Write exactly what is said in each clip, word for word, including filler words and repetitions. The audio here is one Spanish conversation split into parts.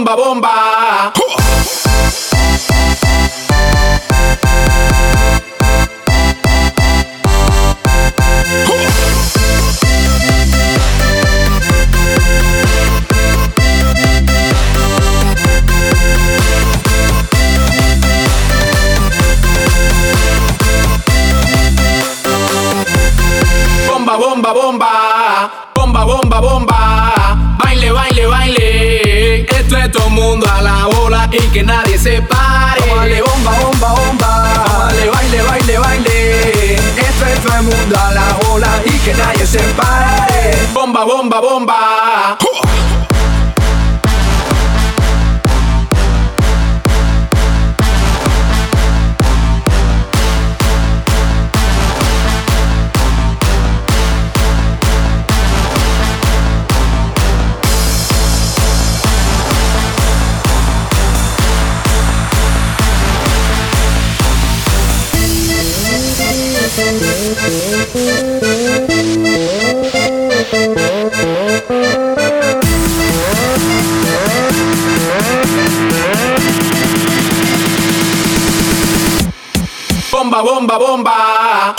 bomba, bomba. Bomba, bomba, bomba, bomba, bomba, bomba. Baile, baile, baile. Esto es todo el mundo a la bola y que nadie se pare. Vale, bomba, bomba, bomba. Vale, baile, baile, baile. Esto es todo el mundo a la bola y que nadie se pare. Bomba, bomba, bomba. Bomba, bomba, bomba.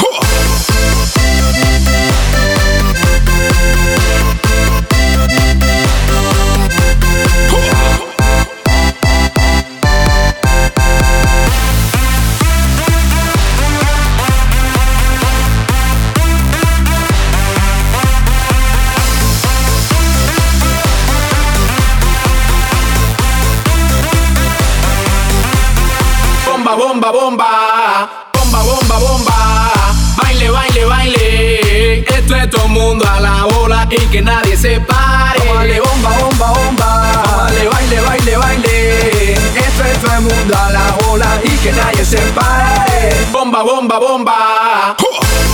Bomba, bomba, bomba. Bomba, bomba, bomba. Baile, baile, baile. Esto es todo el mundo a la bola y que nadie se pare. Vale, bomba, bomba, bomba. Vale, baile, baile, baile. Esto es todo el mundo a la bola y que nadie se pare. Bomba, bomba, bomba.